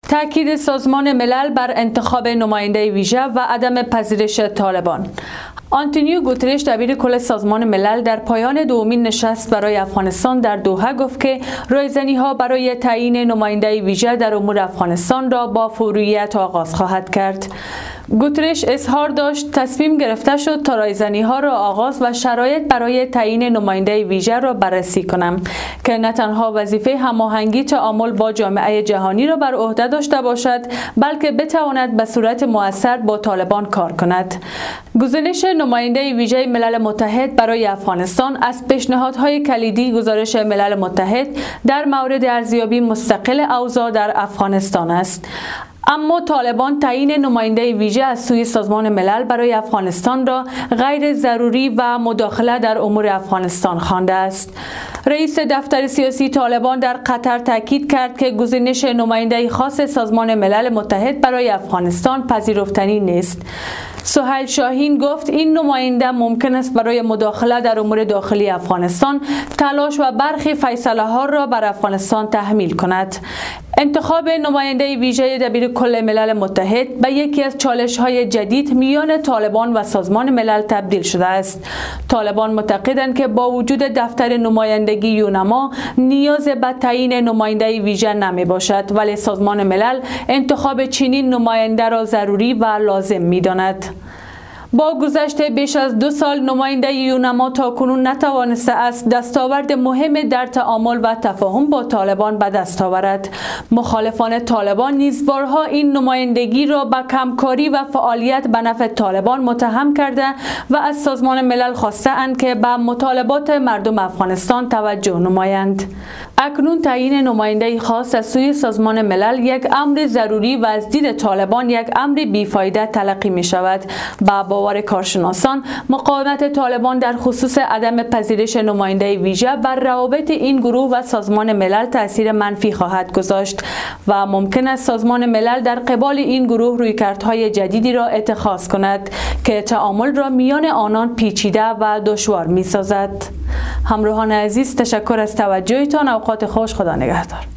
تأکید سازمان ملل بر انتخاب نماینده ویژه و عدم پذیرش طالبان. آنتونیو گوترش دبیر کل سازمان ملل در پایان دومین نشست برای افغانستان در دوحه گفت که رایزنی‌ها برای تعیین نماینده ویژه در امور افغانستان را با فوریت آغاز خواهد کرد. گوترش اظهار داشت تصمیم گرفته شد تا رایزنی‌ها را آغاز و شرایط برای تعیین نماینده ویژه را بررسی کنم که نه تنها وظیفه هماهنگی تعامل با جامعه جهانی را بر عهده داشته باشد بلکه بتواند به صورت مؤثر با طالبان کار کند. گزینش نماینده ویژه ملل متحد برای افغانستان از پیشنهادهای کلیدی گزارش ملل متحد در مورد ارزیابی مستقل اوضاع در افغانستان است. اما طالبان تعیین نماینده ویژه از سوی سازمان ملل برای افغانستان را غیر ضروری و مداخله در امور افغانستان خوانده است. رئیس دفتر سیاسی طالبان در قطر تاکید کرد که گزینش نماینده خاص سازمان ملل متحد برای افغانستان پذیرفتنی نیست. سهیل شاهین گفت این نماینده ممکن است برای مداخله در امور داخلی افغانستان تلاش و برخی فیصله ها را بر افغانستان تحمیل کند. انتخاب نماینده ویژه دبیر کل ملل متحد به یکی از چالش های جدید میان طالبان و سازمان ملل تبدیل شده است. طالبان معتقدند که با وجود دفتر نمایندگی یونما نیاز به تعیین نماینده ویژه نمی باشد، ولی سازمان ملل انتخاب چنین نماینده را ضروری و لازم می داند. با گذشت بیش از 2 سال نماینده یونما تاکنون نتوانسته است دستاورد مهم در تعامل و تفاهم با طالبان به دست آورد. مخالفان طالبان نیز بارها این نمایندگی را به کمکاری و فعالیت به نفع طالبان متهم کرده و از سازمان ملل خواسته اند که به مطالبات مردم افغانستان توجه نمایند. اکنون تعیین نماینده خاص از سوی سازمان ملل یک امر ضروری و از دید طالبان یک امر بیفایده تلقی می شود. با باور کارشناسان مقاومت طالبان در خصوص عدم پذیرش نماینده ویژه بر روابط این گروه و سازمان ملل تاثیر منفی خواهد گذاشت و ممکن است سازمان ملل در قبال این گروه رویکردهای جدیدی را اتخاذ کند که تعامل را میان آنان پیچیده و دشوار می سازد. همراهان عزیز، تشکر از توجهتان. اوقات خوش. خدا نگهدار.